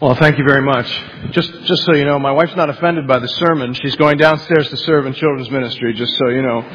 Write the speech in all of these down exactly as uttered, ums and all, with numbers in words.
Well, thank you very much. Just just so you know, my wife's not offended by the sermon. She's going downstairs to serve in children's ministry, just so you know.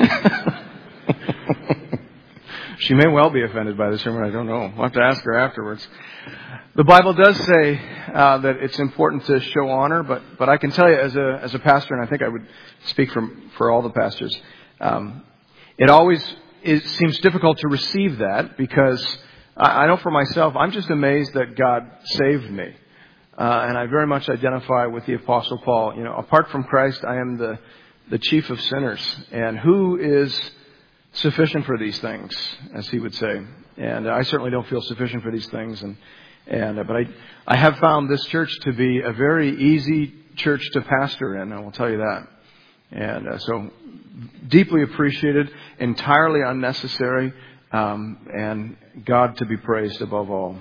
She may well be offended by the sermon. I don't know. We'll have to ask her afterwards. The Bible does say uh, that it's important to show honor, but but I can tell you as a as a pastor, and I think I would speak for, for all the pastors, um, it always is, seems difficult to receive that because I know for myself, I'm just amazed that God saved me. Uh, and I very much identify with the Apostle Paul. You know, apart from Christ, I am the, the chief of sinners. And who is sufficient for these things, as he would say. And I certainly don't feel sufficient for these things. And, and uh, But I, I have found this church to be a very easy church to pastor in, I will tell you that. And uh, so deeply appreciated, entirely unnecessary. Um, and God to be praised above all.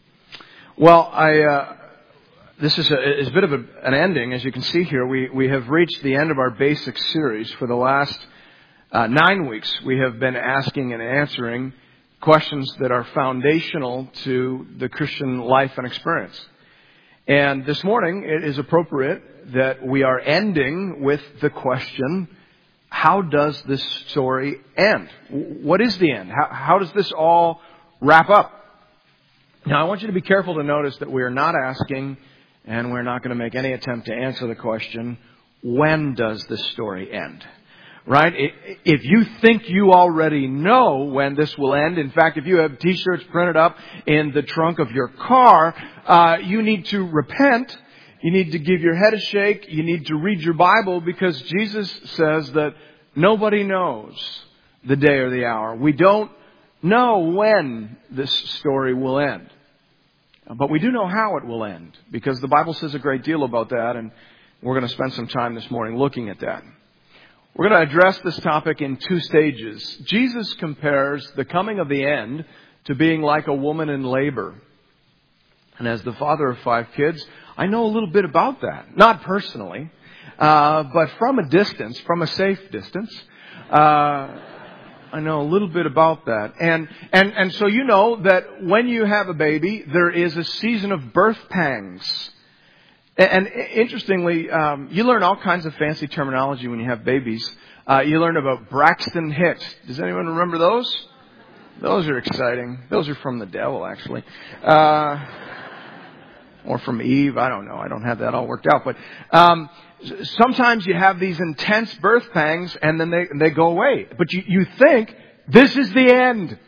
Well, I uh, this is a, is a bit of a, an ending, as you can see here. We we have reached the end of our basic series. For the last uh, nine weeks, we have been asking and answering questions that are foundational to the Christian life and experience. And this morning, it is appropriate that we are ending with the question: how does this story end? What is the end? How, how does this all wrap up? Now, I want you to be careful to notice that we are not asking, and we're not going to make any attempt to answer the question, when does this story end? Right? If you think you already know when this will end, in fact, if you have T-shirts printed up in the trunk of your car, uh, you need to repent. You need to give your head a shake. You need to read your Bible, because Jesus says that nobody knows the day or the hour. We don't know when this story will end. But we do know how it will end, because the Bible says a great deal about that, and we're going to spend some time this morning looking at that. We're going to address this topic in two stages. Jesus compares the coming of the end to being like a woman in labor. And as the father of five kids, I know a little bit about that. Not personally, uh, but from a distance, from a safe distance. Uh, I know a little bit about that. And, and, and so you know that when you have a baby, there is a season of birth pangs. And, and interestingly, um, you learn all kinds of fancy terminology when you have babies. Uh, you learn about Braxton Hicks. Does anyone remember those? Those are exciting. Those are from the devil, actually. Uh, Or from Eve, I don't know. I don't have that all worked out. But um, sometimes you have these intense birth pangs, and then they they go away. But you, you think this is the end.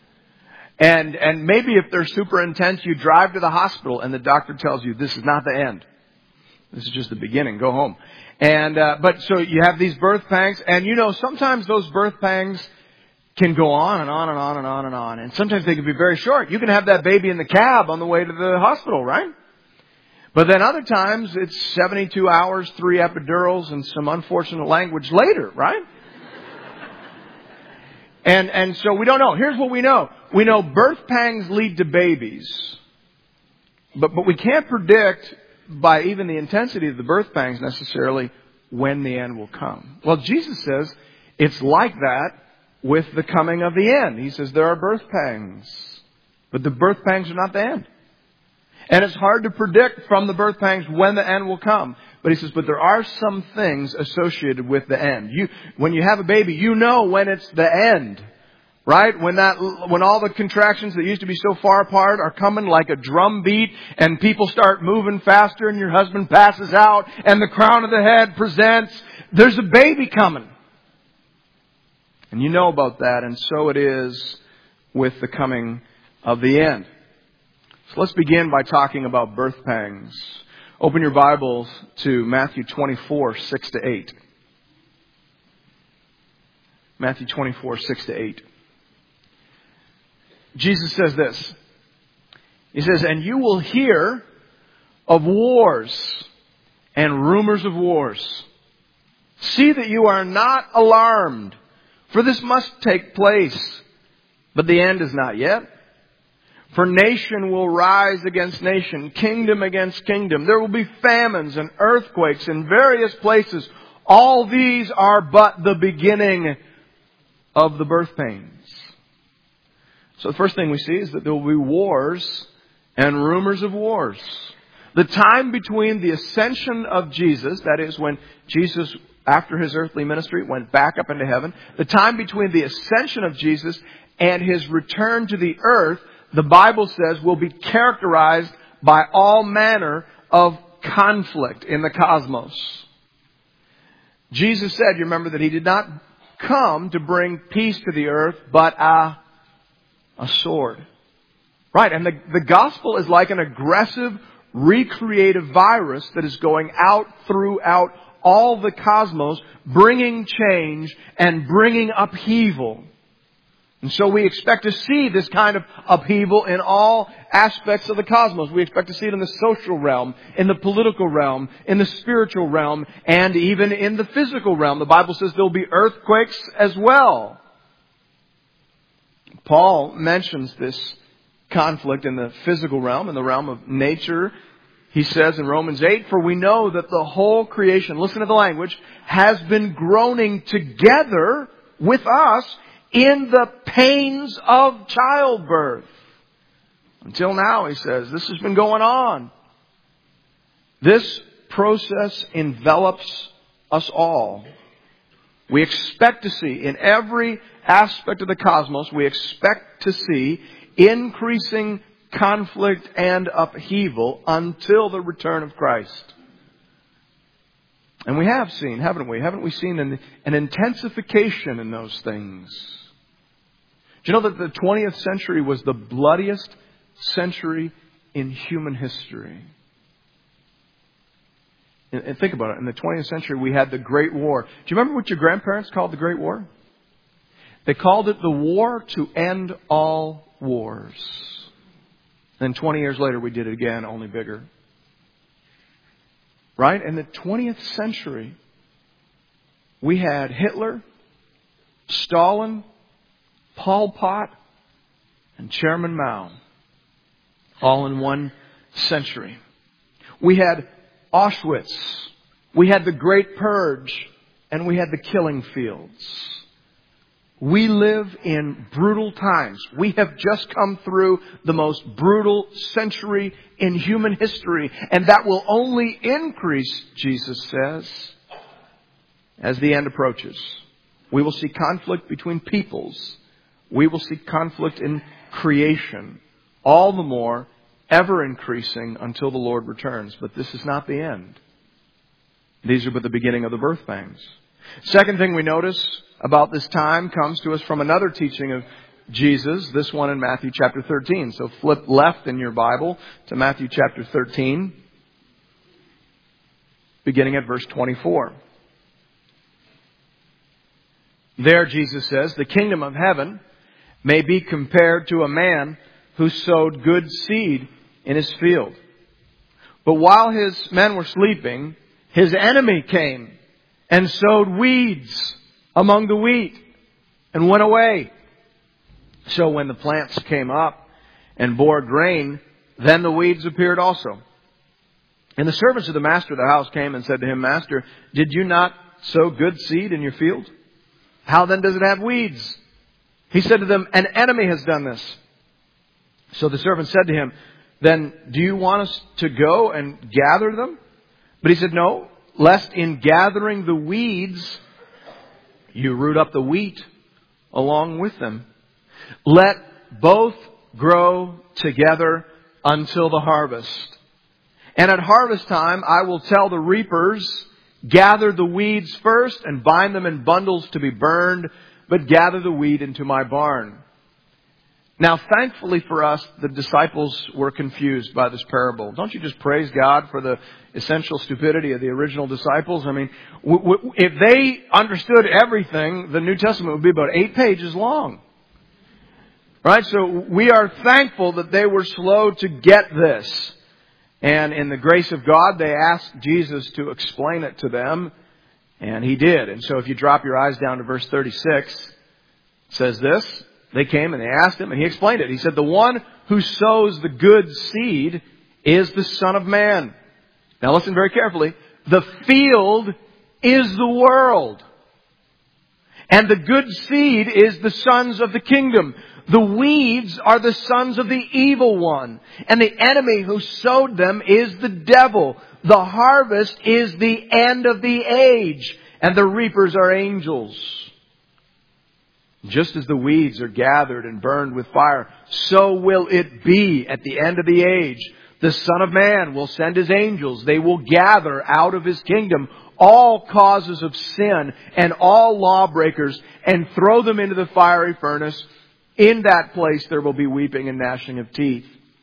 And and maybe if they're super intense, you drive to the hospital, and the doctor tells you this is not the end. This is just the beginning. Go home. And uh, but so you have these birth pangs, and you know sometimes those birth pangs can go on and on and on and on and on. And sometimes they can be very short. You can have that baby in the cab on the way to the hospital, right? But then other times it's seventy-two hours, three epidurals, and some unfortunate language later, right? and and so we don't know. Here's what we know. We know birth pangs lead to babies. But but we can't predict by even the intensity of the birth pangs necessarily when the end will come. Well, Jesus says it's like that with the coming of the end. He says there are birth pangs, but the birth pangs are not the end. And it's hard to predict from the birth pangs when the end will come. But he says, but there are some things associated with the end. You, when you have a baby, you know when it's the end, right? When that, when all the contractions that used to be so far apart are coming like a drum beat, and people start moving faster, and your husband passes out, and the crown of the head presents, there's a baby coming. And you know about that, and so it is with the coming of the end. So let's begin by talking about birth pangs. Open your Bibles to Matthew twenty-four, six to eight. Matthew twenty-four, six to eight. Jesus says this. He says, "And you will hear of wars and rumors of wars. See that you are not alarmed, for this must take place, but the end is not yet. For nation will rise against nation, kingdom against kingdom. There will be famines and earthquakes in various places. All these are but the beginning of the birth pains." So the first thing we see is that there will be wars and rumors of wars. The time between the ascension of Jesus, that is when Jesus, after His earthly ministry, went back up into heaven, the time between the ascension of Jesus and His return to the earth, the Bible says, will be characterized by all manner of conflict in the cosmos. Jesus said, you remember, that He did not come to bring peace to the earth, but a, a sword. Right, and the, the gospel is like an aggressive, recreative virus that is going out throughout all the cosmos, bringing change and bringing upheaval. And so we expect to see this kind of upheaval in all aspects of the cosmos. We expect to see it in the social realm, in the political realm, in the spiritual realm, and even in the physical realm. The Bible says there will be earthquakes as well. Paul mentions this conflict in the physical realm, in the realm of nature. He says in Romans eight, for we know that the whole creation, listen to the language, has been groaning together with us in the pains of childbirth. Until now, he says, this has been going on. This process envelops us all. We expect to see, in every aspect of the cosmos, we expect to see increasing conflict and upheaval until the return of Christ. And we have seen, haven't we? Haven't we seen an, an intensification in those things? Do you know that the twentieth century was the bloodiest century in human history? And, and think about it. In the twentieth century, we had the Great War. Do you remember what your grandparents called the Great War? They called it the war to end all wars. Then twenty years later, we did it again, only bigger. Right? In the twentieth century, we had Hitler, Stalin, Pol Pot, and Chairman Mao, all in one century. We had Auschwitz, we had the Great Purge, and we had the killing fields. We live in brutal times. We have just come through the most brutal century in human history. And that will only increase, Jesus says, as the end approaches. We will see conflict between peoples. We will see conflict in creation. All the more, ever increasing until the Lord returns. But this is not the end. These are but the beginning of the birth pangs. Second thing we notice about this time comes to us from another teaching of Jesus, this one in Matthew chapter thirteen. So flip left in your Bible to Matthew chapter thirteen, beginning at verse twenty-four. There Jesus says, the kingdom of heaven may be compared to a man who sowed good seed in his field. But while his men were sleeping, his enemy came and sowed weeds among the wheat and went away. So when the plants came up and bore grain, then the weeds appeared also. And the servants of the master of the house came and said to him, Master, did you not sow good seed in your field? How then does it have weeds? He said to them, an enemy has done this. So the servant said to him, then do you want us to go and gather them? But he said, no, lest in gathering the weeds, you root up the wheat along with them. Let both grow together until the harvest. And at harvest time, I will tell the reapers, gather the weeds first and bind them in bundles to be burned, but gather the wheat into my barn. Now, thankfully for us, the disciples were confused by this parable. Don't you just praise God for the essential stupidity of the original disciples? I mean, w- w- if they understood everything, the New Testament would be about eight pages long. Right? So we are thankful that they were slow to get this. And in the grace of God, they asked Jesus to explain it to them. And He did. And so if you drop your eyes down to verse thirty-six, it says this. They came and they asked Him and He explained it. He said, the one who sows the good seed is the Son of Man. Now listen very carefully. The field is the world. And the good seed is the sons of the kingdom. The weeds are the sons of the evil one, and the enemy who sowed them is the devil. The harvest is the end of the age, and the reapers are angels. Just as the weeds are gathered and burned with fire, so will it be at the end of the age. The Son of Man will send His angels. They will gather out of His kingdom all causes of sin and all lawbreakers and throw them into the fiery furnace. In that place there will be weeping and gnashing of teeth.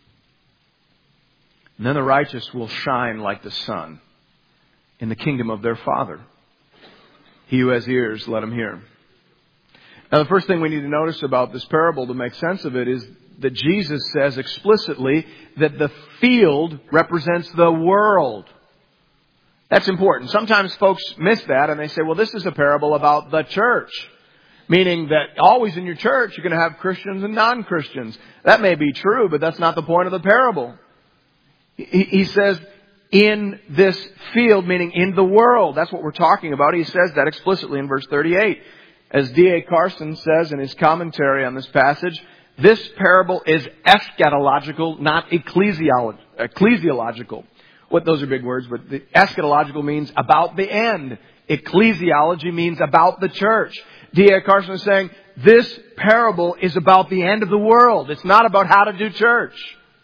And then the righteous will shine like the sun in the kingdom of their Father. He who has ears, let him hear. Now, the first thing we need to notice about this parable to make sense of it is that Jesus says explicitly that the field represents the world. That's important. Sometimes folks miss that and they say, well, this is a parable about the church. Meaning that always in your church you're going to have Christians and non-Christians. That may be true, but that's not the point of the parable. He, he says, in this field, meaning in the world. That's what we're talking about. He says that explicitly in verse thirty-eight. As D A Carson says in his commentary on this passage, this parable is eschatological, not ecclesiolo- ecclesiological. What, those are big words, but the eschatological means about the end. Ecclesiology means about the church. D A Carson is saying this parable is about the end of the world. It's not about how to do church.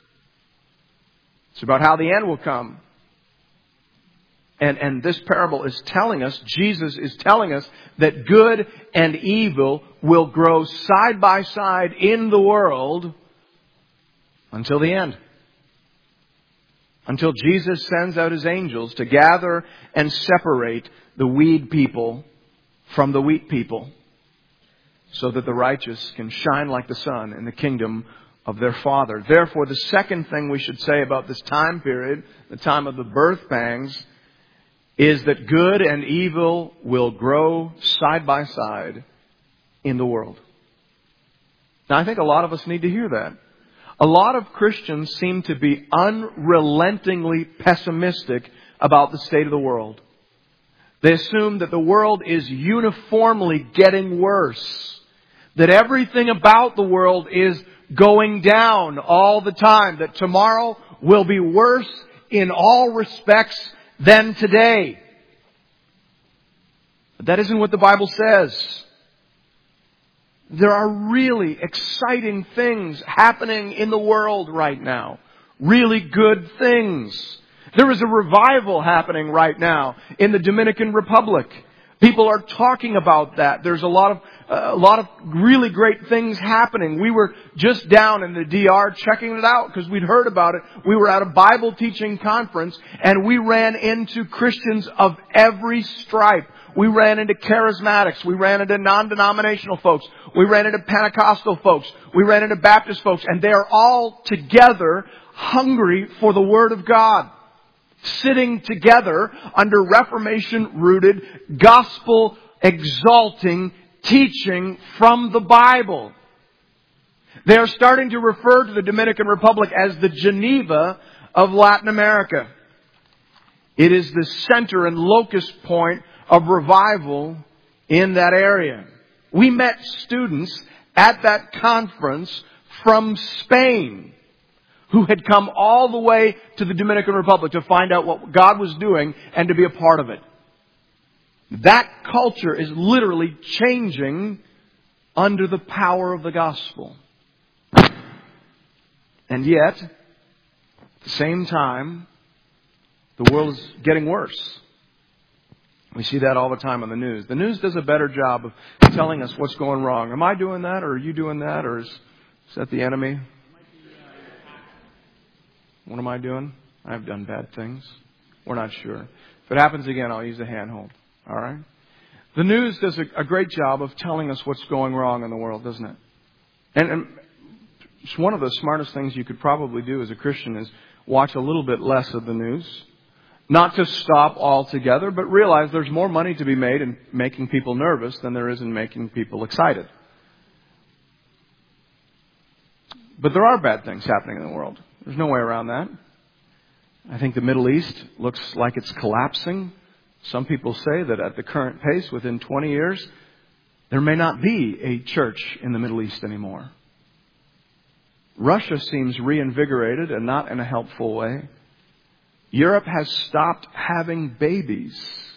It's about how the end will come. And, and this parable is telling us, Jesus is telling us that good and evil will grow side by side in the world until the end. Until Jesus sends out His angels to gather and separate the weed people from the wheat people, so that the righteous can shine like the sun in the kingdom of their Father. Therefore, the second thing we should say about this time period, the time of the birth pangs, is that good and evil will grow side by side in the world. Now, I think a lot of us need to hear that. A lot of Christians seem to be unrelentingly pessimistic about the state of the world. They assume that the world is uniformly getting worse. That everything about the world is going down all the time. That tomorrow will be worse in all respects than today. But that isn't what the Bible says. There are really exciting things happening in the world right now. Really good things. There is a revival happening right now in the Dominican Republic. People are talking about that. There's a lot of uh, a lot of really great things happening. We were just down in the D R checking it out because we'd heard about it. We were at a Bible teaching conference and we ran into Christians of every stripe. We ran into charismatics. We ran into non-denominational folks. We ran into Pentecostal folks. We ran into Baptist folks. And they are all together hungry for the Word of God. Sitting together under Reformation-rooted, gospel-exalting teaching from the Bible. They are starting to refer to the Dominican Republic as the Geneva of Latin America. It is the center and locus point of revival in that area. We met students at that conference from Spain who had come all the way to the Dominican Republic to find out what God was doing and to be a part of it. That culture is literally changing under the power of the gospel. And yet, at the same time, the world is getting worse. We see that all the time on the news. The news does a better job of telling us what's going wrong. Am I doing that, or are you doing that, or is, is that the enemy? What am I doing? I've done bad things. We're not sure. If it happens again, I'll use a handhold. All right? The news does a, a great job of telling us what's going wrong in the world, doesn't it? And, and it's one of the smartest things you could probably do as a Christian is watch a little bit less of the news. Not to stop altogether, but realize there's more money to be made in making people nervous than there is in making people excited. But there are bad things happening in the world. There's no way around that. I think the Middle East looks like it's collapsing. Some people say that at the current pace, within twenty years, there may not be a church in the Middle East anymore. Russia seems reinvigorated and not in a helpful way. Europe has stopped having babies.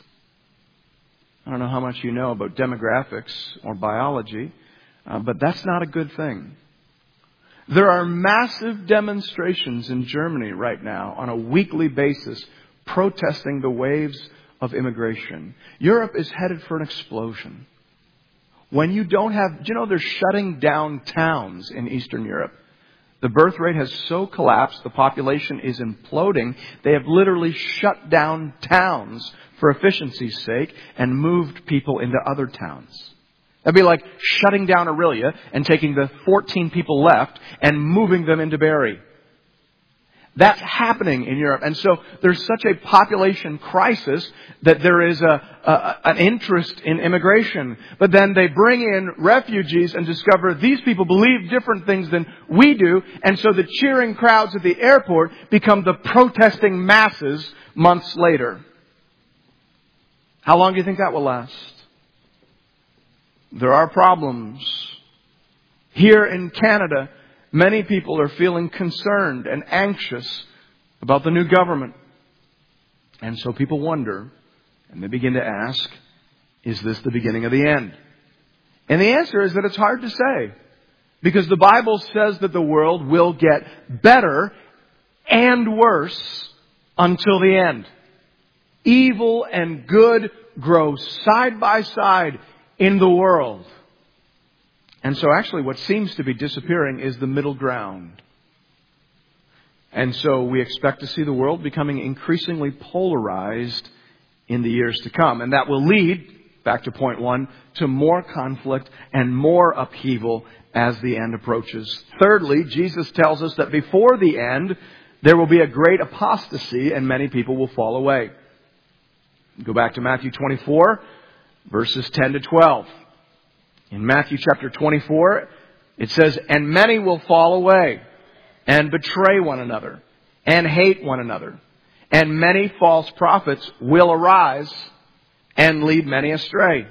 I don't know how much you know about demographics or biology, uh, but that's not a good thing. There are massive demonstrations in Germany right now on a weekly basis protesting the waves of immigration. Europe is headed for an explosion. When you don't have, do you know they're shutting down towns in Eastern Europe? The birth rate has so collapsed, the population is imploding. They have literally shut down towns for efficiency's sake and moved people into other towns. That'd be like shutting down Aurelia and taking the fourteen people left and moving them into Barrie. That's happening in Europe. And so there's such a population crisis that there is a, a an interest in immigration. But then they bring in refugees and discover these people believe different things than we do. And so the cheering crowds at the airport become the protesting masses months later. How long do you think that will last? There are problems. Here in Canada, many people are feeling concerned and anxious about the new government. And so people wonder, and they begin to ask, is this the beginning of the end? And the answer is that it's hard to say. Because the Bible says that the world will get better and worse until the end. Evil and good grow side by side in the world. And so actually what seems to be disappearing is the middle ground. And so we expect to see the world becoming increasingly polarized in the years to come. And that will lead, back to point one, to more conflict and more upheaval as the end approaches. Thirdly, Jesus tells us that before the end, there will be a great apostasy and many people will fall away. Go back to Matthew twenty-four, verses ten to twelve. In Matthew chapter twenty-four, it says, "And many will fall away and betray one another and hate one another. And many false prophets will arise and lead many astray.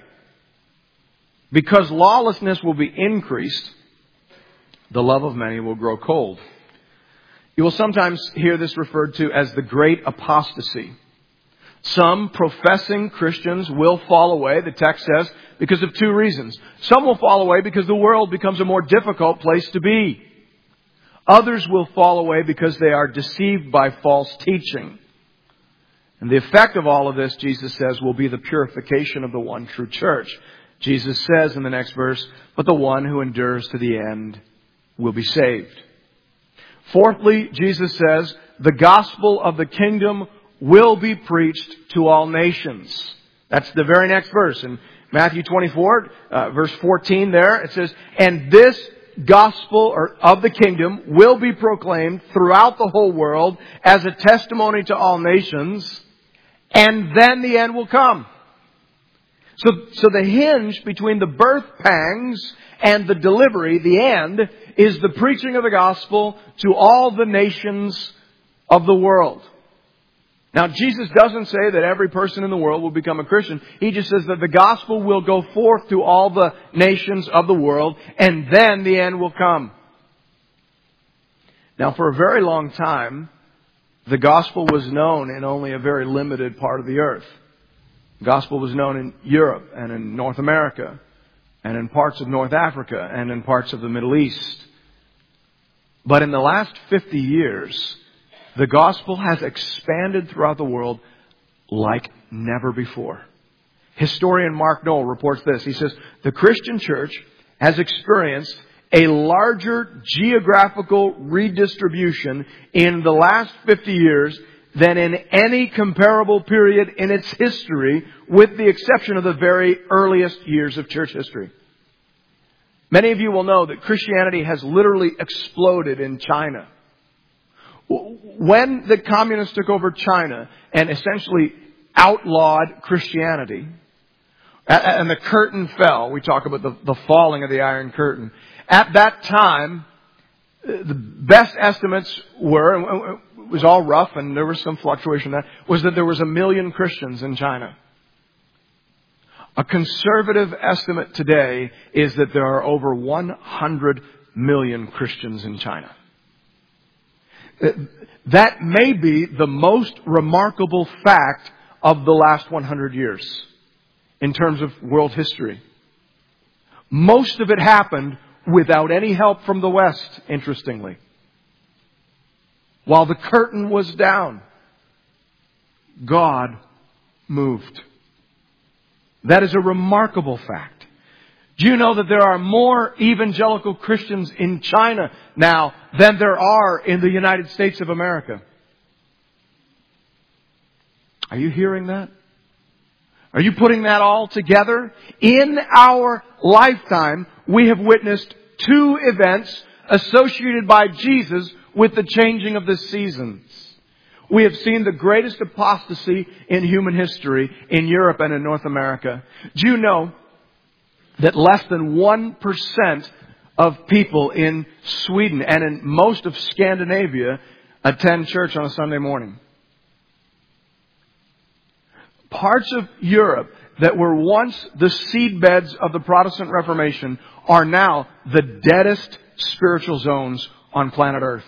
Because lawlessness will be increased, the love of many will grow cold." You will sometimes hear this referred to as the great apostasy. Some professing Christians will fall away, the text says, because of two reasons. Some will fall away because the world becomes a more difficult place to be. Others will fall away because they are deceived by false teaching. And the effect of all of this, Jesus says, will be the purification of the one true church. Jesus says in the next verse, "But the one who endures to the end will be saved." Fourthly, Jesus says, the gospel of the kingdom will be preached to all nations. That's the very next verse. In Matthew twenty-four, uh, verse fourteen there, it says, "And this gospel or of the kingdom will be proclaimed throughout the whole world as a testimony to all nations, and then the end will come." So, so the hinge between the birth pangs and the delivery, the end, is the preaching of the gospel to all the nations of the world. Now, Jesus doesn't say that every person in the world will become a Christian. He just says that the gospel will go forth to all the nations of the world, and then the end will come. Now, for a very long time, the gospel was known in only a very limited part of the earth. The gospel was known in Europe and in North America and in parts of North Africa and in parts of the Middle East. But in the last fifty years, the gospel has expanded throughout the world like never before. Historian Mark Noll reports this. He says, "The Christian church has experienced a larger geographical redistribution in the last fifty years than in any comparable period in its history, with the exception of the very earliest years of church history." Many of you will know that Christianity has literally exploded in China. When the communists took over China and essentially outlawed Christianity, and the curtain fell, we talk about the, the falling of the Iron Curtain. At that time, the best estimates were, and it was all rough and there was some fluctuation in that, was that there was a million Christians in China. A conservative estimate today is that there are over one hundred million Christians in China. That may be the most remarkable fact of the last one hundred years in terms of world history. Most of it happened without any help from the West, interestingly. While the curtain was down, God moved. That is a remarkable fact. Do you know that there are more evangelical Christians in China now than there are in the United States of America? Are you hearing that? Are you putting that all together? In our lifetime, we have witnessed two events associated by Jesus with the changing of the seasons. We have seen the greatest apostasy in human history in Europe and in North America. Do you know that less than one percent of people in Sweden and in most of Scandinavia attend church on a Sunday morning? Parts of Europe that were once the seedbeds of the Protestant Reformation are now the deadest spiritual zones on planet Earth.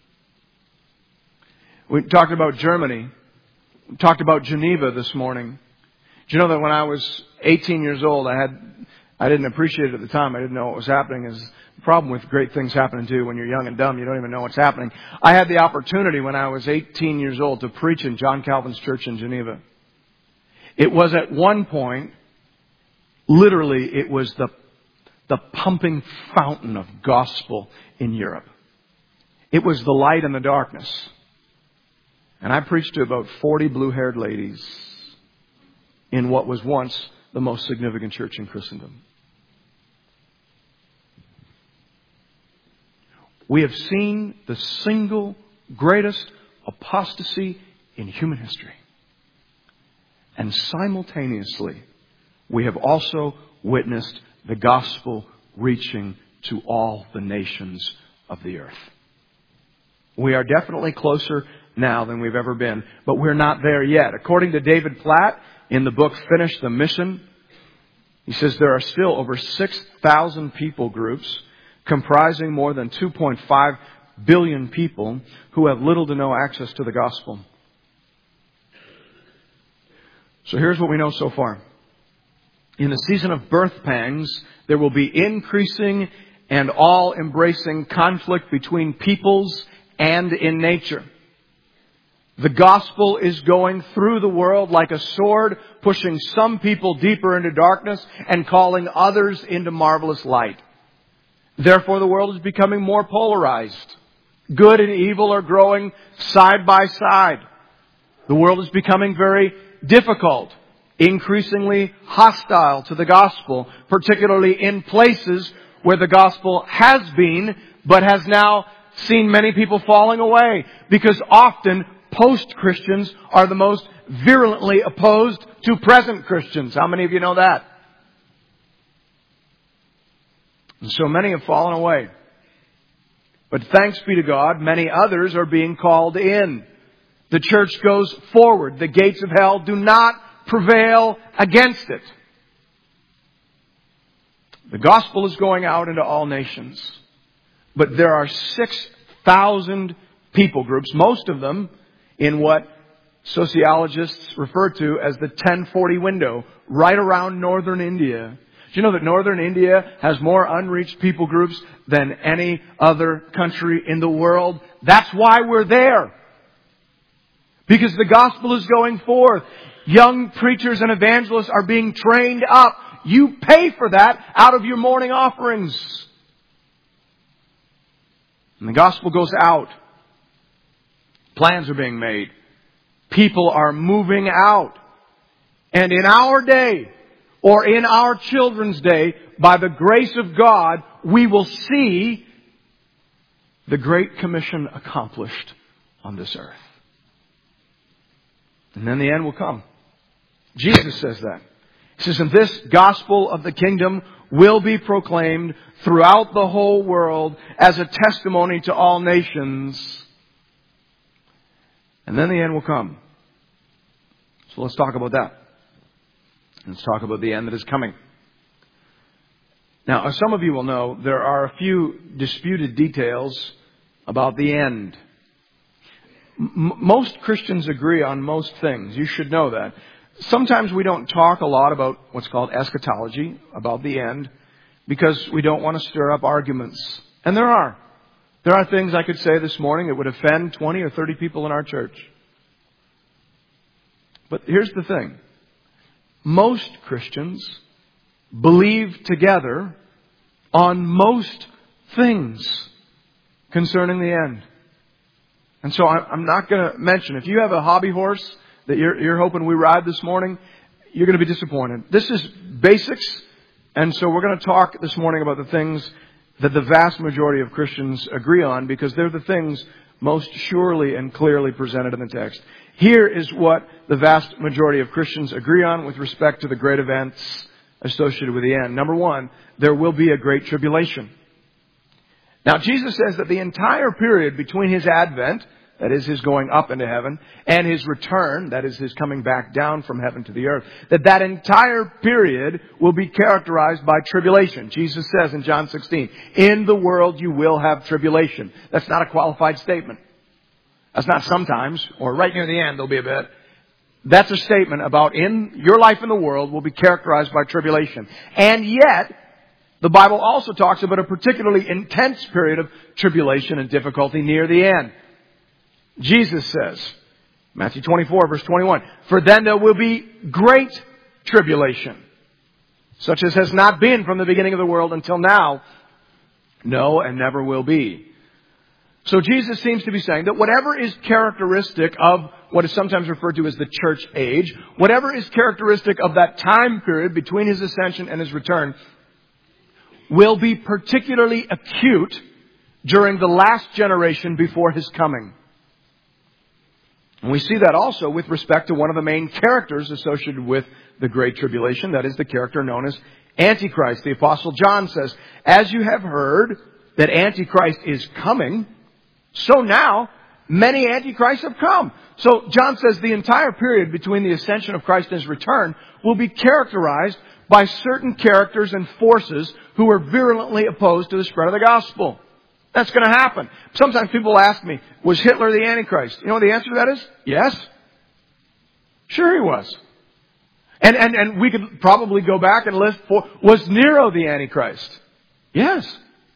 We talked about Germany. We talked about Geneva this morning. Do you know that when I was eighteen years old, I had I didn't appreciate it at the time. I didn't know what was happening. Is the problem with great things happening too. When you're young and dumb, you don't even know what's happening. I had the opportunity when I was eighteen years old to preach in John Calvin's church in Geneva. It was at one point, literally, it was the, the pumping fountain of gospel in Europe. It was the light in the darkness. And I preached to about forty blue-haired ladies in what was once the most significant church in Christendom. We have seen the single greatest apostasy in human history. And simultaneously, we have also witnessed the gospel reaching to all the nations of the earth. We are definitely closer now than we've ever been, but we're not there yet. According to David Platt, in the book Finish the Mission, he says there are still over six thousand people groups comprising more than two point five billion people who have little to no access to the gospel. So here's what we know so far. In the season of birth pangs, there will be increasing and all-embracing conflict between peoples and in nature. The gospel is going through the world like a sword, pushing some people deeper into darkness and calling others into marvelous light. Therefore, the world is becoming more polarized. Good and evil are growing side by side. The world is becoming very difficult, increasingly hostile to the gospel, particularly in places where the gospel has been, but has now seen many people falling away, because often post-Christians are the most virulently opposed to present Christians. How many of you know that? And so many have fallen away. But thanks be to God, many others are being called in. The church goes forward. The gates of hell do not prevail against it. The gospel is going out into all nations. But there are six thousand people groups, most of them in what sociologists refer to as the ten forty window, right around northern India. Do you know that northern India has more unreached people groups than any other country in the world? That's why we're there. Because the gospel is going forth. Young preachers and evangelists are being trained up. You pay for that out of your morning offerings. And the gospel goes out. Plans are being made. People are moving out. And in our day, or in our children's day, by the grace of God, we will see the Great Commission accomplished on this earth. And then the end will come. Jesus says that. He says, and this gospel of the kingdom will be proclaimed throughout the whole world as a testimony to all nations. And then the end will come. So let's talk about that. Let's talk about the end that is coming. Now, as some of you will know, there are a few disputed details about the end. M- most Christians agree on most things. You should know that. Sometimes we don't talk a lot about what's called eschatology, about the end, because we don't want to stir up arguments. And there are. There are things I could say this morning that would offend twenty or thirty people in our church. But here's the thing. Most Christians believe together on most things concerning the end. And so I'm not going to mention, if you have a hobby horse that you're, you're hoping we ride this morning, you're going to be disappointed. This is basics. And so we're going to talk this morning about the things that the vast majority of Christians agree on, because they're the things most surely and clearly presented in the text. Here is what the vast majority of Christians agree on with respect to the great events associated with the end. Number one, there will be a great tribulation. Now, Jesus says that the entire period between His advent, that is His going up into heaven, and His return, that is His coming back down from heaven to the earth, that that entire period will be characterized by tribulation. Jesus says in John sixteen, in the world you will have tribulation. That's not a qualified statement. That's not sometimes, or right near the end there'll be a bit. That's a statement about in your life in the world will be characterized by tribulation. And yet, the Bible also talks about a particularly intense period of tribulation and difficulty near the end. Jesus says, Matthew twenty-four, verse twenty-one, for then there will be great tribulation, such as has not been from the beginning of the world until now, no, and never will be. So Jesus seems to be saying that whatever is characteristic of what is sometimes referred to as the church age, whatever is characteristic of that time period between His ascension and His return, will be particularly acute during the last generation before His coming. And we see that also with respect to one of the main characters associated with the Great Tribulation. That is the character known as Antichrist. The Apostle John says, as you have heard that Antichrist is coming, so now many Antichrists have come. So John says the entire period between the ascension of Christ and His return will be characterized by certain characters and forces who are virulently opposed to the spread of the gospel. That's going to happen. Sometimes people ask me, was Hitler the Antichrist? You know what the answer to that is? Yes. Sure he was. And, and, and we could probably go back and list for, was Nero the Antichrist? Yes.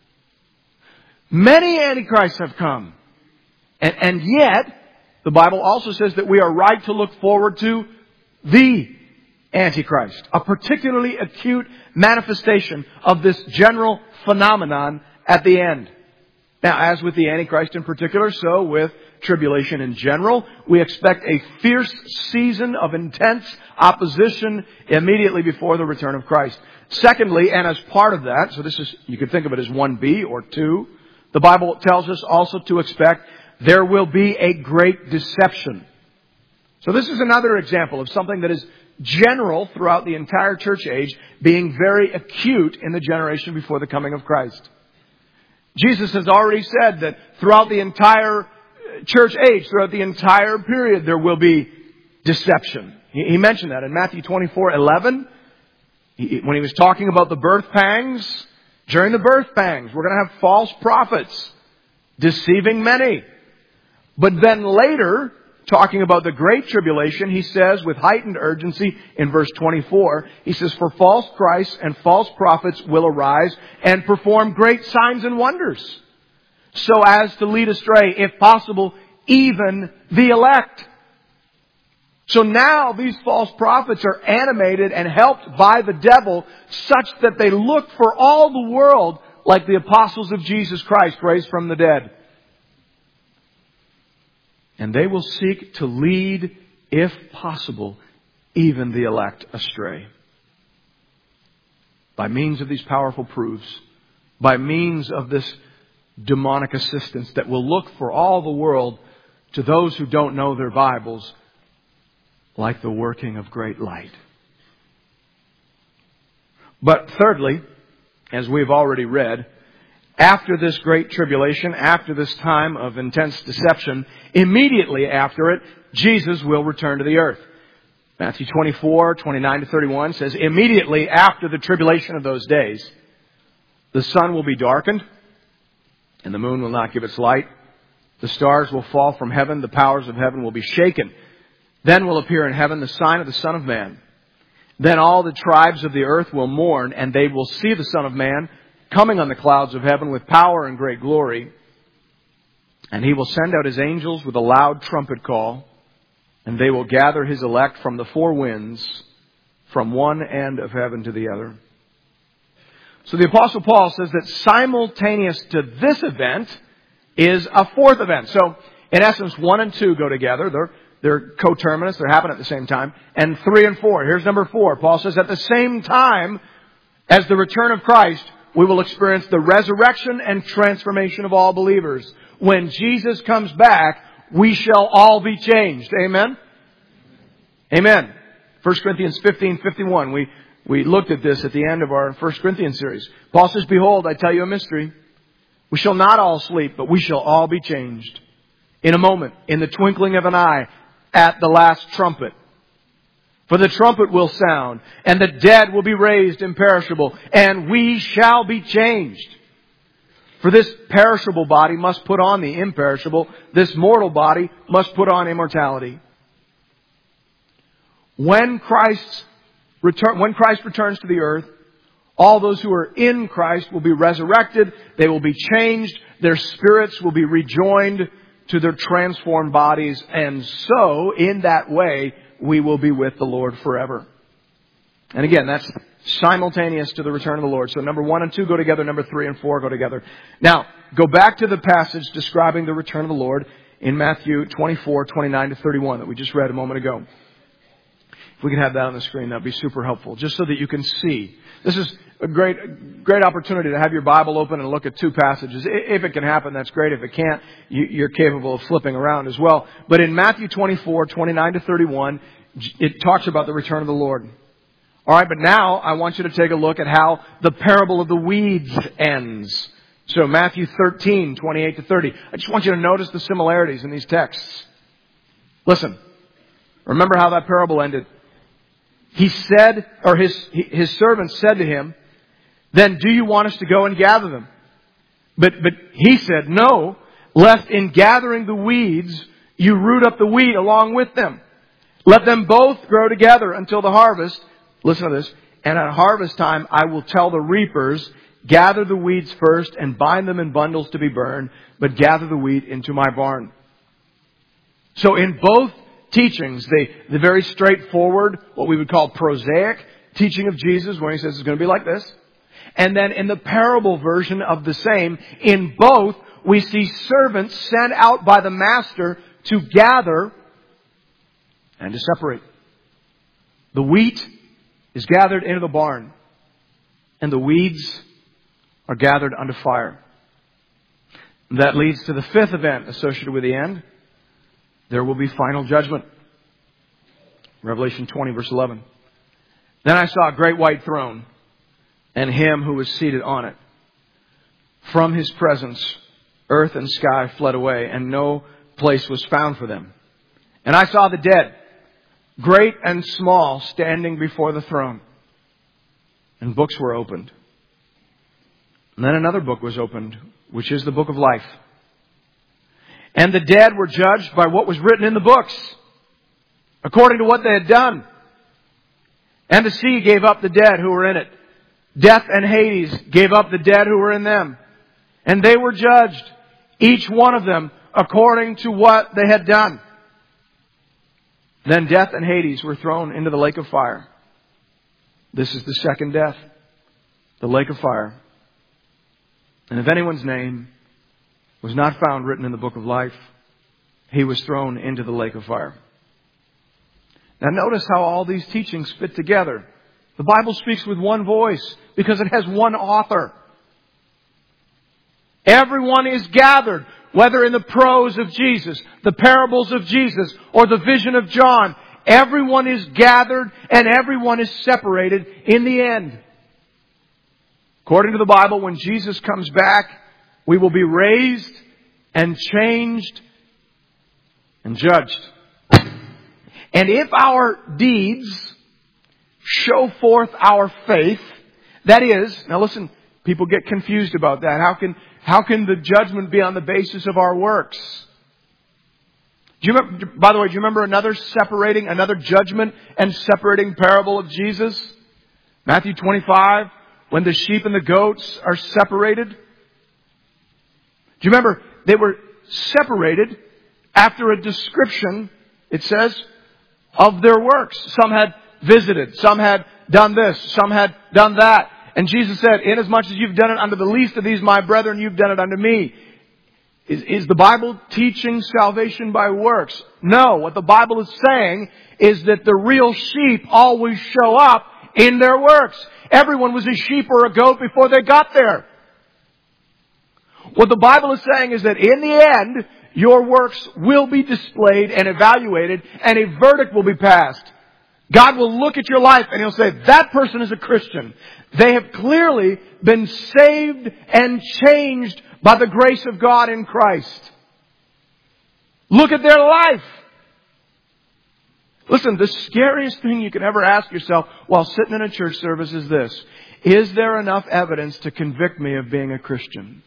Many Antichrists have come. And, and yet, the Bible also says that we are right to look forward to the Antichrist, a particularly acute manifestation of this general phenomenon at the end. Now, as with the Antichrist in particular, so with tribulation in general, we expect a fierce season of intense opposition immediately before the return of Christ. Secondly, and as part of that, so this is, you could think of it as one B or two, the Bible tells us also to expect there will be a great deception. So this is another example of something that is general throughout the entire church age, being very acute in the generation before the coming of Christ. Jesus has already said that throughout the entire church age, throughout the entire period, there will be deception. He mentioned that in Matthew twenty-four eleven, when he was talking about the birth pangs. During the birth pangs, we're going to have false prophets deceiving many. But then later, talking about the Great Tribulation, he says with heightened urgency in verse twenty-four, he says, for false Christs and false prophets will arise and perform great signs and wonders, so as to lead astray, if possible, even the elect. So now these false prophets are animated and helped by the devil such that they look for all the world like the apostles of Jesus Christ raised from the dead. And they will seek to lead, if possible, even the elect astray. By means of these powerful proofs, by means of this demonic assistance that will look for all the world to those who don't know their Bibles like the working of great light. But thirdly, as we've already read, after this great tribulation, after this time of intense deception, immediately after it, Jesus will return to the earth. Matthew twenty-four, twenty-nine to thirty-one says, immediately after the tribulation of those days, the sun will be darkened, and the moon will not give its light, The stars will fall from heaven. The powers of heaven will be shaken. Then will appear in heaven the sign of the Son of Man. Then all the tribes of the earth will mourn, and they will see the Son of Man coming on the clouds of heaven with power and great glory. And He will send out His angels with a loud trumpet call, and they will gather His elect from the four winds, from one end of heaven to the other. So the Apostle Paul says that simultaneous to this event is a fourth event. So, in essence, one and two go together. They're, they're coterminous. They're happening at the same time. And three and four. Here's number four. Paul says, at the same time as the return of Christ, we will experience the resurrection and transformation of all believers. When Jesus comes back, we shall all be changed. Amen? Amen. First Corinthians fifteen fifty-one. We, we looked at this at the end of our First Corinthians series. Paul says, behold, I tell you a mystery. We shall not all sleep, but we shall all be changed. In a moment, in the twinkling of an eye, at the last trumpet. For the trumpet will sound, and the dead will be raised imperishable, and we shall be changed. For this perishable body must put on the imperishable. This mortal body must put on immortality. When Christ's return, when Christ returns to the earth, all those who are in Christ will be resurrected. They will be changed. Their spirits will be rejoined to their transformed bodies. And so, in that way, we will be with the Lord forever. And again, that's simultaneous to the return of the Lord. So number one and two go together. Number three and four go together. Now, go back to the passage describing the return of the Lord in Matthew twenty-four, twenty-nine to thirty-one that we just read a moment ago. If we could have that on the screen, that would be super helpful, just so that you can see. This is a great, great opportunity to have your Bible open and look at two passages. If it can happen, that's great. If it can't, you're capable of flipping around as well. But in Matthew twenty-four, twenty-nine to thirty-one, it talks about the return of the Lord. All right, but now I want you to take a look at how the parable of the weeds ends. So Matthew thirteen, twenty-eight to thirty. I just want you to notice the similarities in these texts. Listen, remember how that parable ended. He said, or his, his servants said to him, then do you want us to go and gather them? But, but he said, no, lest in gathering the weeds, you root up the wheat along with them. Let them both grow together until the harvest. Listen to this. And at harvest time, I will tell the reapers, gather the weeds first and bind them in bundles to be burned, but gather the wheat into my barn. So in both teachings, the, the very straightforward, what we would call prosaic teaching of Jesus, where He says it's going to be like this. And then in the parable version of the same, in both, we see servants sent out by the master to gather and to separate. The wheat is gathered into the barn, and the weeds are gathered unto fire. And that leads to the fifth event associated with the end. There will be final judgment. Revelation twenty, verse eleven. Then I saw a great white throne, and Him who was seated on it. From His presence, earth and sky fled away, and no place was found for them. And I saw the dead, great and small, standing before the throne. And books were opened. And then another book was opened, which is the book of life. And the dead were judged by what was written in the books, according to what they had done. And the sea gave up the dead who were in it. Death and Hades gave up the dead who were in them. And they were judged, each one of them, according to what they had done. Then death and Hades were thrown into the lake of fire. This is the second death, the lake of fire. And if anyone's name was not found written in the book of life, he was thrown into the lake of fire. Now notice how all these teachings fit together. The Bible speaks with one voice because it has one author. Everyone is gathered, whether in the prose of Jesus, the parables of Jesus, or the vision of John. Everyone is gathered and everyone is separated in the end. According to the Bible, when Jesus comes back, we will be raised and changed and judged. And if our deeds show forth our faith, that is, now listen, people get confused about that. How can How can the judgment be on the basis of our works? Do you remember, by the way, do you remember another separating, another judgment and separating parable of Jesus? Matthew twenty-five, when the sheep and the goats are separated. Do you remember they were separated after a description, it says, of their works? Some had visited, some had done this, some had done that. And Jesus said, inasmuch as you've done it unto the least of these my brethren, you've done it unto me. Is, is the Bible teaching salvation by works? No. What the Bible is saying is that the real sheep always show up in their works. Everyone was a sheep or a goat before they got there. What the Bible is saying is that in the end, your works will be displayed and evaluated, and a verdict will be passed. God will look at your life and He'll say, that person is a Christian. They have clearly been saved and changed by the grace of God in Christ. Look at their life. Listen, the scariest thing you can ever ask yourself while sitting in a church service is this: is there enough evidence to convict me of being a Christian?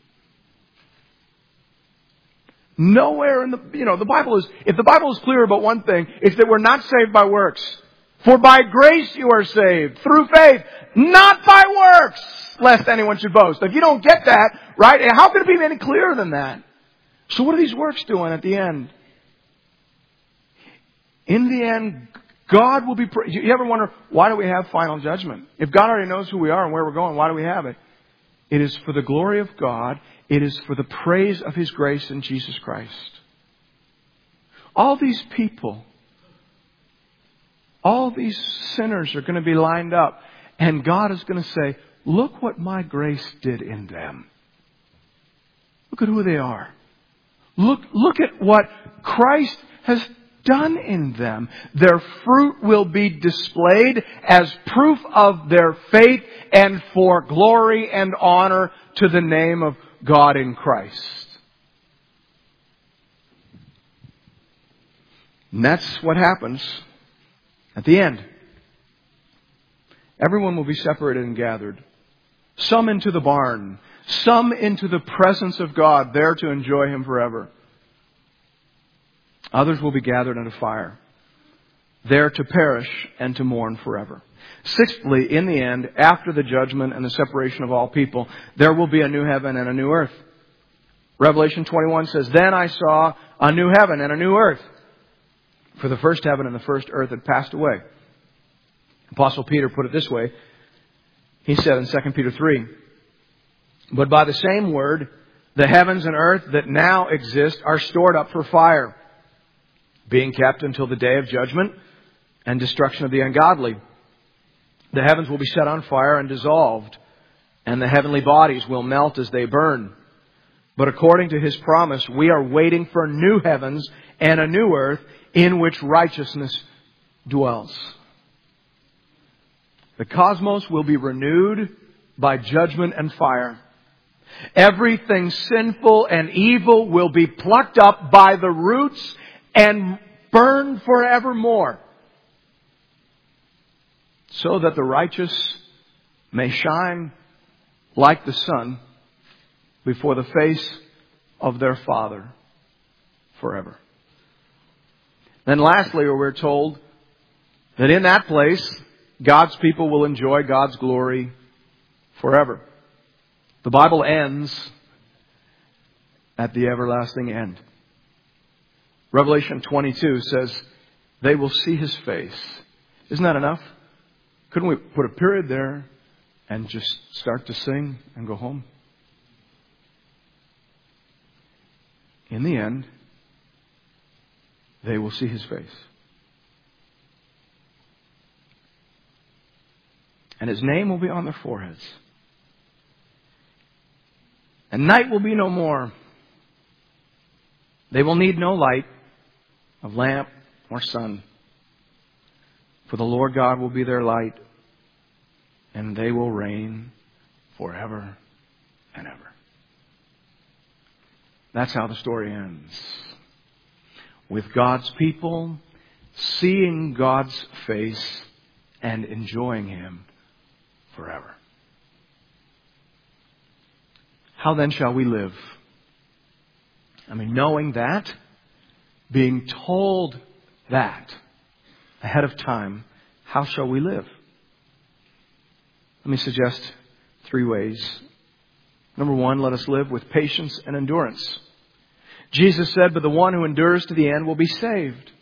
Nowhere in the, you know, the Bible is, if the Bible is clear about one thing, it's that we're not saved by works. For by grace you are saved, through faith, not by works, lest anyone should boast. If you don't get that, right, how can it be any clearer than that? So what are these works doing at the end? In the end, God will be... You ever wonder, why do we have final judgment? If God already knows who we are and where we're going, why do we have it? It is for the glory of God. It is for the praise of His grace in Jesus Christ. All these people, all these sinners are going to be lined up. And God is going to say, look what my grace did in them. Look at who they are. Look, look at what Christ has done in them. Their fruit will be displayed as proof of their faith and for glory and honor to the name of God in Christ. And that's what happens at the end. Everyone will be separated and gathered. Some into the barn. Some into the presence of God, there to enjoy Him forever. Others will be gathered into fire, there to perish and to mourn forever. Sixthly, in the end, after the judgment and the separation of all people, there will be a new heaven and a new earth. Revelation twenty-one says, then I saw a new heaven and a new earth. For the first heaven and the first earth had passed away. Apostle Peter put it this way. He said in Second Peter three, but by the same word, the heavens and earth that now exist are stored up for fire, being kept until the day of judgment and destruction of the ungodly. The heavens will be set on fire and dissolved, and the heavenly bodies will melt as they burn. But according to His promise, we are waiting for new heavens and a new earth in which righteousness dwells. The cosmos will be renewed by judgment and fire. Everything sinful and evil will be plucked up by the roots and burned forevermore, so that the righteous may shine like the sun before the face of their Father forever. Then lastly, we're told that in that place, God's people will enjoy God's glory forever. The Bible ends at the everlasting end. Revelation twenty-two says, they will see His face. Isn't that enough? Couldn't we put a period there and just start to sing and go home? In the end, they will see His face. And His name will be on their foreheads. And night will be no more. They will need no light of lamp or sun. For the Lord God will be their light, and they will reign forever and ever. That's how the story ends. With God's people seeing God's face and enjoying Him forever. How then shall we live? I mean, knowing that, being told that ahead of time, how shall we live? Let me suggest three ways. Number one, let us live with patience and endurance. Jesus said, but the one who endures to the end will be saved.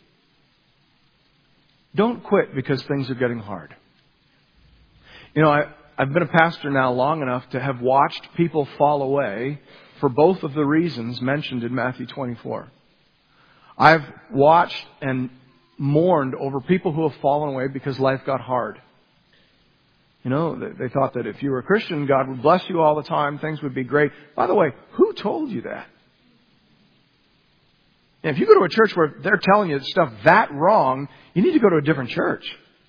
Don't quit because things are getting hard. You know, I, I've been a pastor now long enough to have watched people fall away for both of the reasons mentioned in Matthew twenty-four. I've watched and mourned over people who have fallen away because life got hard. You know, they thought that if you were a Christian, God would bless you all the time, things would be great. By the way, who told you that? And if you go to a church where they're telling you stuff that wrong, you need to go to a different church.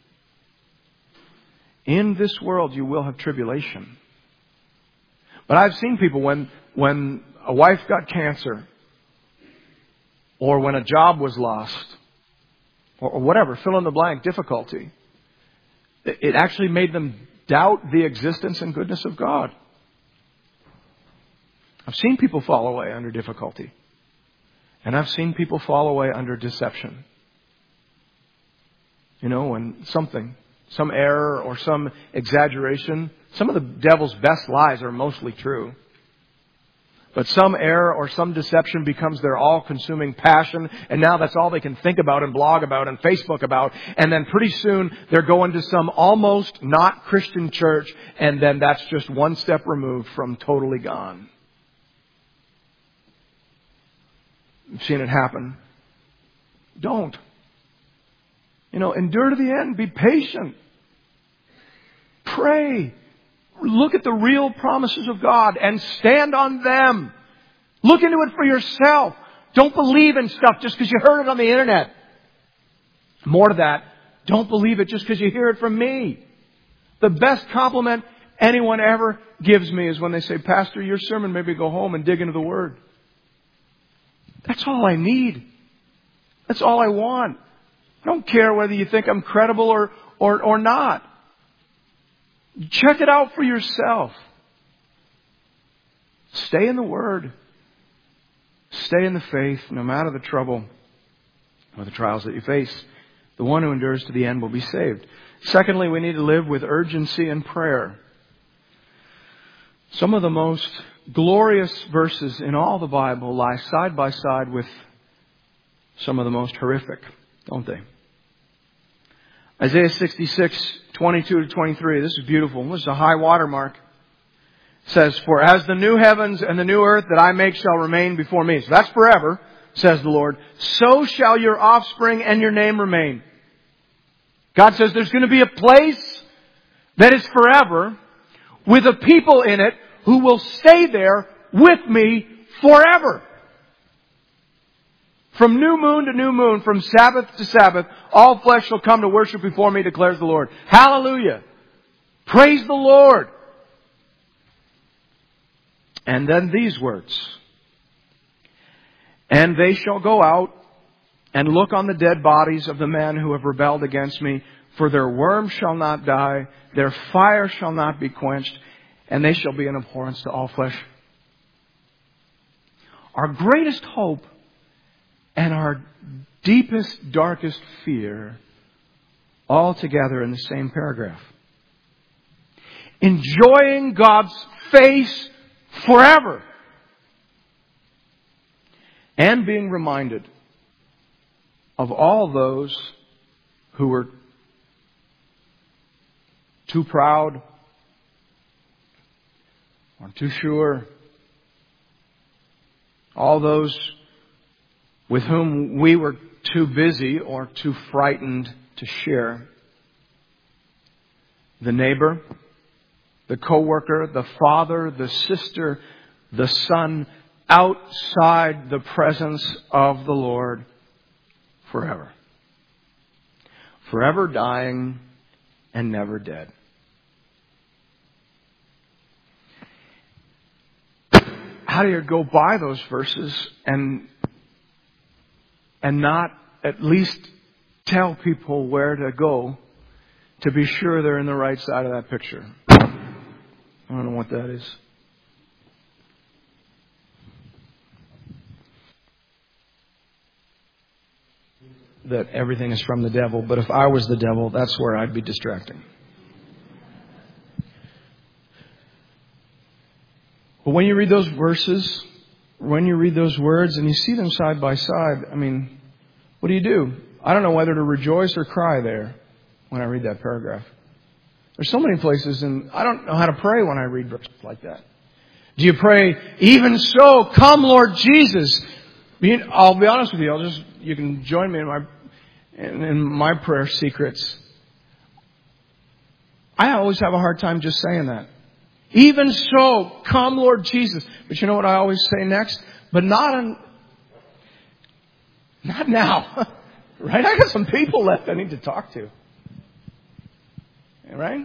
In this world, you will have tribulation. But I've seen people when, when a wife got cancer, or when a job was lost, or, or whatever, fill in the blank, difficulty, it, it actually made them doubt the existence and goodness of God. I've seen people fall away under difficulty. And I've seen people fall away under deception. You know, when something, some error or some exaggeration, some of the devil's best lies are mostly true. But some error or some deception becomes their all-consuming passion, and now that's all they can think about and blog about and Facebook about. And then pretty soon they're going to some almost not Christian church, and then that's just one step removed from totally gone. I've seen it happen. Don't. You know, endure to the end. Be patient. Pray. Look at the real promises of God and stand on them. Look into it for yourself. Don't believe in stuff just because you heard it on the internet. More to that, don't believe it just because you hear it from me. The best compliment anyone ever gives me is when they say, Pastor, your sermon made me go home and dig into the Word. That's all I need. That's all I want. I don't care whether you think I'm credible or, or, or not. Check it out for yourself. Stay in the Word. Stay in the faith, no matter the trouble or the trials that you face. The one who endures to the end will be saved. Secondly, we need to live with urgency and prayer. Some of the most glorious verses in all the Bible lie side by side with some of the most horrific, don't they? Isaiah sixty-six, twenty-two to twenty-three. This is beautiful. This is a high water mark. It says, for as the new heavens and the new earth that I make shall remain before me. So that's forever, says the Lord. So shall your offspring and your name remain. God says there's going to be a place that is forever with a people in it who will stay there with me forever. From new moon to new moon, from Sabbath to Sabbath, all flesh shall come to worship before me, declares the Lord. Hallelujah. Praise the Lord. And then these words. And they shall go out and look on the dead bodies of the men who have rebelled against me, for their worm shall not die, their fire shall not be quenched, and they shall be an abhorrence to all flesh. Our greatest hope and our deepest, darkest fear, all together in the same paragraph. Enjoying God's face forever. And being reminded of all those who were too proud or too sure. All those with whom we were too busy or too frightened to share. The neighbor, the coworker, the father, the sister, the son, outside the presence of the Lord forever. Forever dying and never dead. How do you go by those verses and and not at least tell people where to go to be sure they're in the right side of that picture? I don't know what that is. that everything is from the devil. But if I was the devil, that's where I'd be distracting. But when you read those verses, when you read those words and you see them side by side, I mean, what do you do? I don't know whether to rejoice or cry there when I read that paragraph. There's so many places, and I don't know how to pray when I read verses like that. Do you pray, even so, come Lord Jesus? I'll be honest with you. I'll just, you can join me in my, in, in my prayer secrets. I always have a hard time just saying that. Even so, come Lord Jesus. But you know what I always say next? But not on, not now. Right? I got some people left I need to talk to. Right?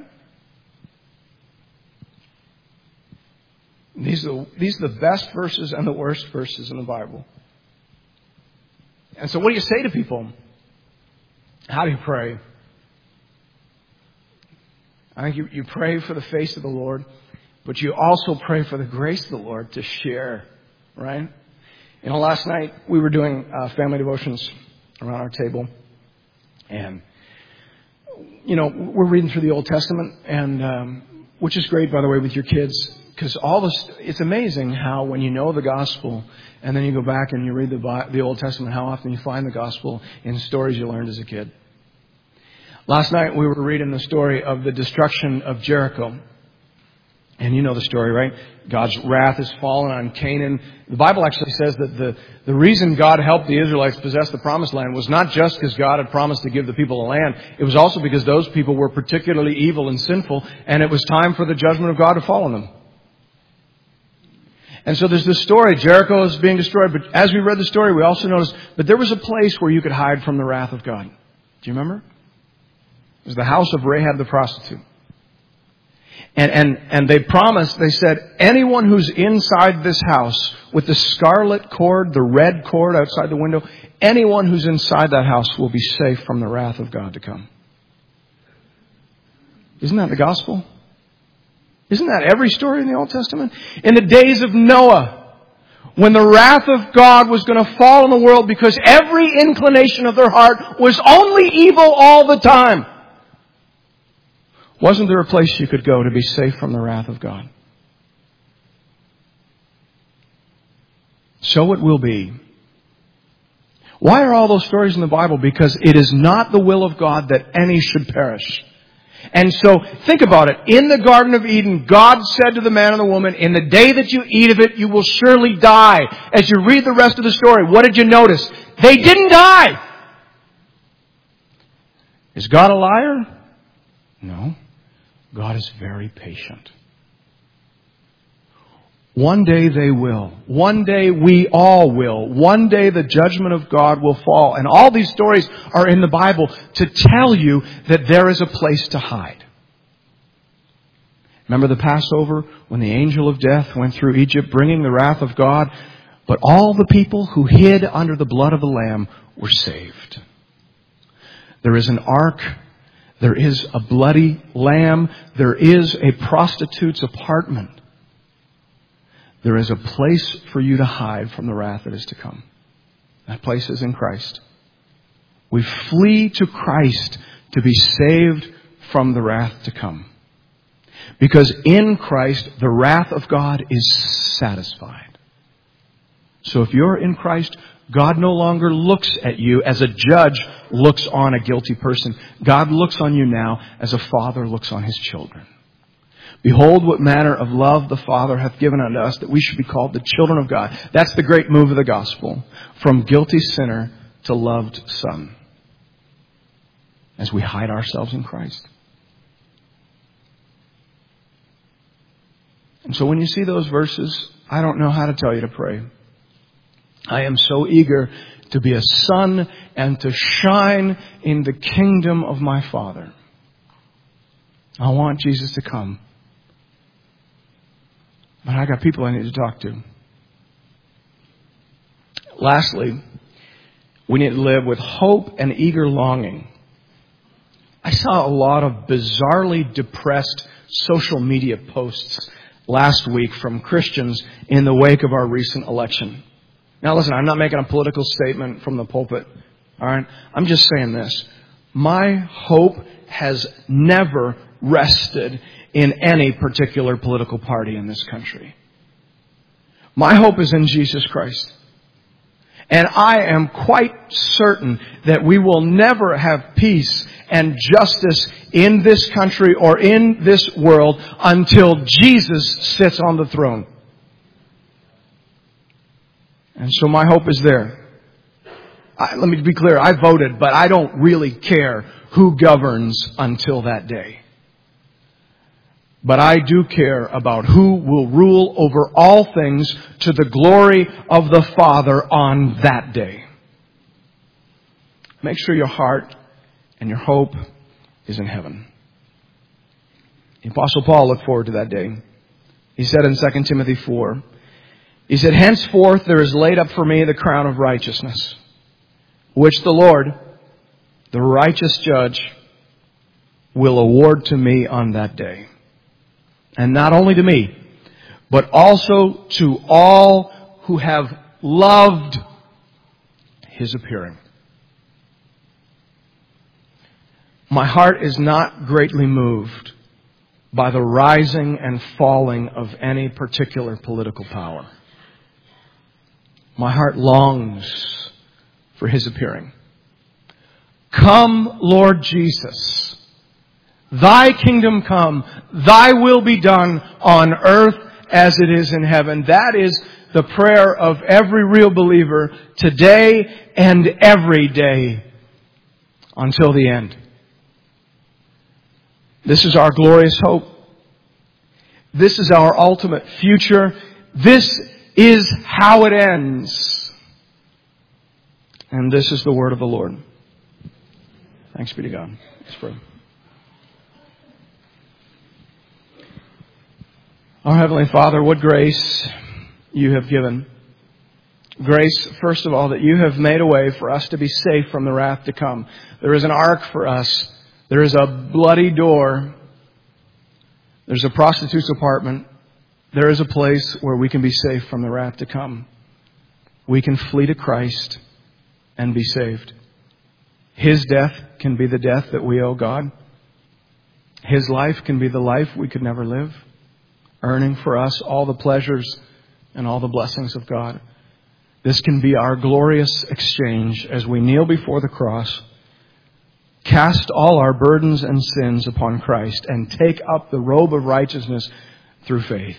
These are, these are the best verses and the worst verses in the Bible. And so what do you say to people? How do you pray? I think you, you pray for the face of the Lord, but you also pray for the grace of the Lord to share, right? You know, last night we were doing uh, family devotions around our table, and, you know, we're reading through the Old Testament, and um, which is great, by the way, with your kids, because all this, it's amazing how when you know the gospel, and then you go back and you read the, the Old Testament, how often you find the gospel in stories you learned as a kid. Last night we were reading the story of the destruction of Jericho. And you know the story, right? God's wrath has fallen on Canaan. The Bible actually says that the, the reason God helped the Israelites possess the promised land was not just because God had promised to give the people the land. It was also because those people were particularly evil and sinful, and it was time for the judgment of God to fall on them. And so there's this story. Jericho is being destroyed. But as we read the story, we also noticed that there was a place where you could hide from the wrath of God. Do you remember? It was the house of Rahab the prostitute. And, and, and they promised, they said, anyone who's inside this house with the scarlet cord, the red cord outside the window, anyone who's inside that house will be safe from the wrath of God to come. Isn't that the gospel? Isn't that every story in the Old Testament? In the days of Noah, when the wrath of God was going to fall on the world because every inclination of their heart was only evil all the time, wasn't there a place you could go to be safe from the wrath of God? So it will be. Why are all those stories in the Bible? Because it is not the will of God that any should perish. And so, think about it. In the Garden of Eden, God said to the man and the woman, in the day that you eat of it, you will surely die. As you read the rest of the story, what did you notice? They didn't die. Is God a liar? No. God is very patient. One day they will. One day we all will. One day the judgment of God will fall. And all these stories are in the Bible to tell you that there is a place to hide. Remember the Passover when the angel of death went through Egypt bringing the wrath of God? But all the people who hid under the blood of the Lamb were saved. There is an ark. There is a bloody lamb. There is a prostitute's apartment. There is a place for you to hide from the wrath that is to come. That place is in Christ. We flee to Christ to be saved from the wrath to come. Because in Christ, the wrath of God is satisfied. So if you're in Christ, God no longer looks at you as a judge looks on a guilty person. God looks on you now as a father looks on his children. Behold what manner of love the Father hath given unto us, that we should be called the children of God. That's the great move of the gospel. From guilty sinner to loved son. As we hide ourselves in Christ. And so when you see those verses, I don't know how to tell you to pray. I am so eager to be a son and to shine in the kingdom of my Father. I want Jesus to come. But I got people I need to talk to. Lastly, we need to live with hope and eager longing. I saw a lot of bizarrely depressed social media posts last week from Christians in the wake of our recent election. Now listen, I'm not making a political statement from the pulpit. All right? I'm just saying this. My hope has never rested in any particular political party in this country. My hope is in Jesus Christ. And I am quite certain that we will never have peace and justice in this country or in this world until Jesus sits on the throne. And so my hope is there. I, let me be clear, I voted, but I don't really care who governs until that day. But I do care about who will rule over all things to the glory of the Father on that day. Make sure your heart and your hope is in heaven. The Apostle Paul looked forward to that day. He said in Second Timothy four, he said, henceforth there is laid up for me the crown of righteousness, which the Lord, the righteous judge, will award to me on that day. And not only to me, but also to all who have loved His appearing. My heart is not greatly moved by the rising and falling of any particular political power. My heart longs for His appearing. Come, Lord Jesus. Thy kingdom come, Thy will be done on earth as it is in heaven. That is the prayer of every real believer today and every day until the end. This is our glorious hope. This is our ultimate future. This is how it ends. And this is the word of the Lord. Thanks be to God. Let's pray. Our Heavenly Father, what grace You have given. Grace, first of all, that You have made a way for us to be safe from the wrath to come. There is an ark for us. There is a bloody door. There's a prostitute's apartment. There is a place where we can be safe from the wrath to come. We can flee to Christ and be saved. His death can be the death that we owe God. His life can be the life we could never live, earning for us all the pleasures and all the blessings of God. This can be our glorious exchange as we kneel before the cross, cast all our burdens and sins upon Christ, and take up the robe of righteousness through faith.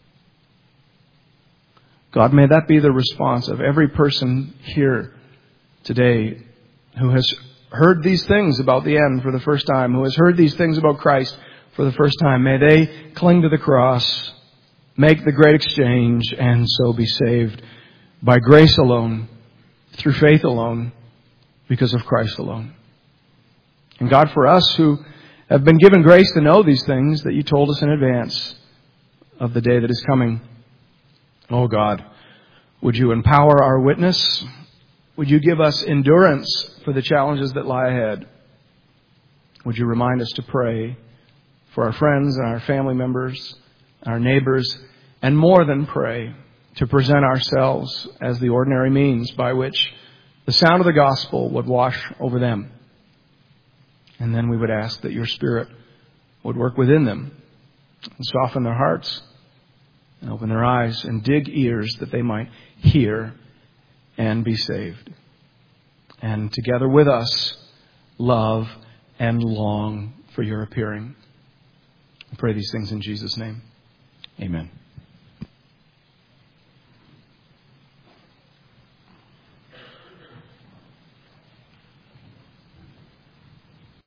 God, may that be the response of every person here today who has heard these things about the end for the first time, who has heard these things about Christ for the first time. May they cling to the cross, make the great exchange, and so be saved by grace alone, through faith alone, because of Christ alone. And God, for us who have been given grace to know these things that You told us in advance of the day that is coming, oh God, would You empower our witness? Would You give us endurance for the challenges that lie ahead? Would You remind us to pray for our friends and our family members, our neighbors, and more than pray, to present ourselves as the ordinary means by which the sound of the gospel would wash over them. And then we would ask that Your Spirit would work within them and soften their hearts and open their eyes and dig ears that they might hear and be saved. And together with us, love and long for Your appearing. I pray these things in Jesus' name. Amen.